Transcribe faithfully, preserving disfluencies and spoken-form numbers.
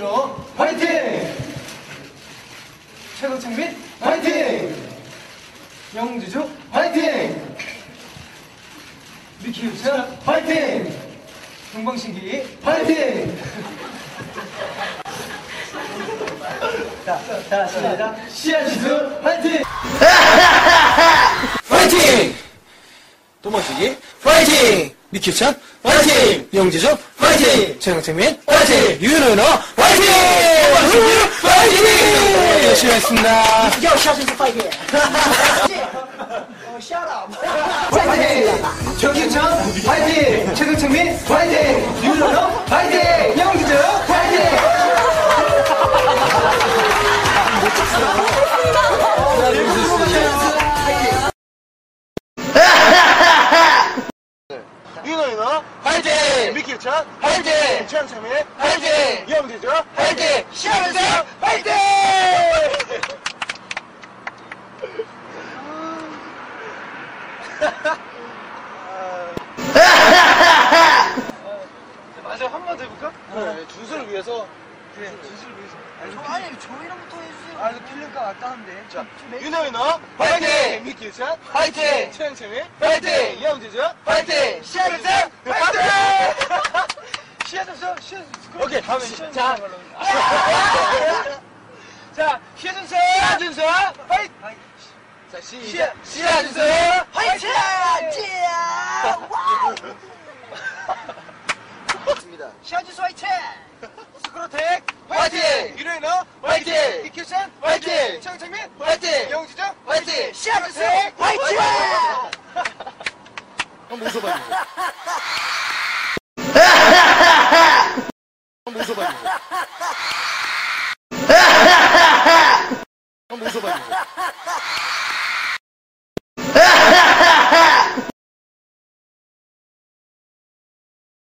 윤은호 화이팅! 최동창민 화이팅! 영주주 화이팅! 미키 유찬 화이팅! 동방신기 화이팅! 자, 자, 시작. 시아지수 화이팅! 화이팅! 도망치기 화이팅! 미키찬 화이팅! 영지수 화이팅! 최강창민 화이팅! 윤은호 화이팅! 도망치기 화이팅! 열심히 했습니다. Yo, 샤진스 파이팅! Shut up! 화이팅! 정기찬 화이팅! 최동창민 화이팅! 윤은호 화이팅! 영지수 화이팅! 윤호윤호 화이팅! 미키찬 화이팅! 최강창민 화이팅! 영지수 화이팅! 시아지수 화이팅! 마지막 한 번 더 해볼까? 네, 준수를 위해서. 그래, 진실을 위해서. 아니, 저희랑부터 해주세요. 아, 이거 필름값 아까운데. 자, 윤호윤호 화이팅! 미키찬 화이팅! 최강창민 화이팅! 영지수 화이팅! 시아지수 화이팅! 시아준수, 시아준수. 오케이, 다음에 자, 자, 시아준수, 시아준수, 화이팅! 자, 시작! 시아준수, 화이팅! 좋습니다. 샤진스 화이팅! 스크로텍, 화이팅! 윤호윤호, 화이팅! 이큐찬, 화이팅! 최강창민, 화이팅! 영지정, 화이팅! 샤진스 화이팅! 한번 웃어봐요.